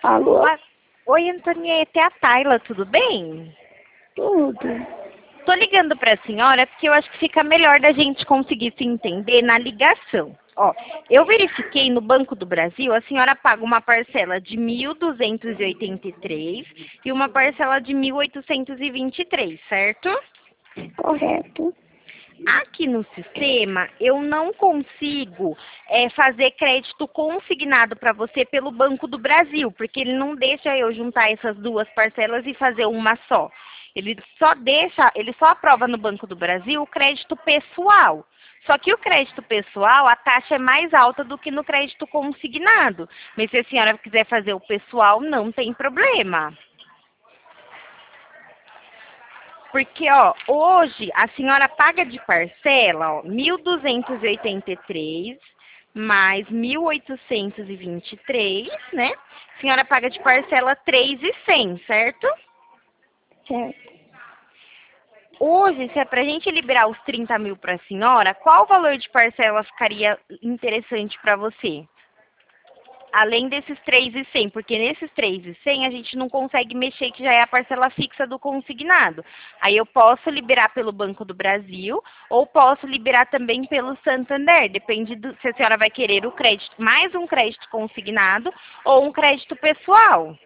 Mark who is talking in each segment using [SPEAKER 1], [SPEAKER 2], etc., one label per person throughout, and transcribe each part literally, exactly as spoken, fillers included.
[SPEAKER 1] Alô?
[SPEAKER 2] Boa- Oi, Antonieta, é a Tayla, tudo bem?
[SPEAKER 1] Tudo.
[SPEAKER 2] Tô ligando para a senhora porque eu acho que fica melhor da gente conseguir se entender na ligação. Ó, eu verifiquei no Banco do Brasil, a senhora paga uma parcela de mil duzentos e oitenta e três e uma parcela de mil oitocentos e vinte e três, certo?
[SPEAKER 1] Correto.
[SPEAKER 2] Aqui no sistema, eu não consigo é, fazer crédito consignado para você pelo Banco do Brasil, porque ele não deixa eu juntar essas duas parcelas e fazer uma só. Ele só deixa, ele só aprova no Banco do Brasil o crédito pessoal. Só que o crédito pessoal, a taxa é mais alta do que no crédito consignado. Mas se a senhora quiser fazer o pessoal, não tem problema. Porque, ó, hoje a senhora paga de parcela, ó, mil duzentos e oitenta e três mais mil oitocentos e vinte e três, né? A senhora paga de parcela três mil e cem, certo?
[SPEAKER 1] Certo.
[SPEAKER 2] Hoje, se é pra gente liberar os trinta mil para a senhora, qual valor de parcela ficaria interessante para você? Além desses três mil e cem, porque nesses três mil e cem a gente não consegue mexer, que já é a parcela fixa do consignado. Aí eu posso liberar pelo Banco do Brasil ou posso liberar também pelo Santander. Depende do, se a senhora vai querer o crédito, mais um crédito consignado ou um crédito pessoal.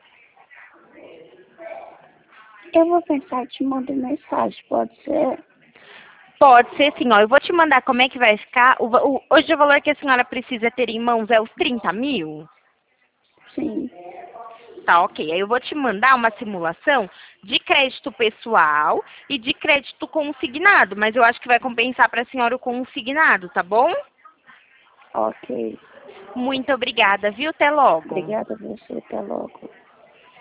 [SPEAKER 1] Eu vou pensar, te mando mensagem, pode ser?
[SPEAKER 2] Pode ser sim, ó. Eu vou te mandar como é que vai ficar. O, va- o- hoje o valor que a senhora precisa ter em mãos é os trinta mil?
[SPEAKER 1] Sim.
[SPEAKER 2] Tá, ok. Aí eu vou te mandar uma simulação de crédito pessoal e de crédito consignado, mas eu acho que vai compensar para a senhora o consignado, tá bom?
[SPEAKER 1] Ok.
[SPEAKER 2] Muito obrigada, viu? Até logo.
[SPEAKER 1] Obrigada a você. Até logo.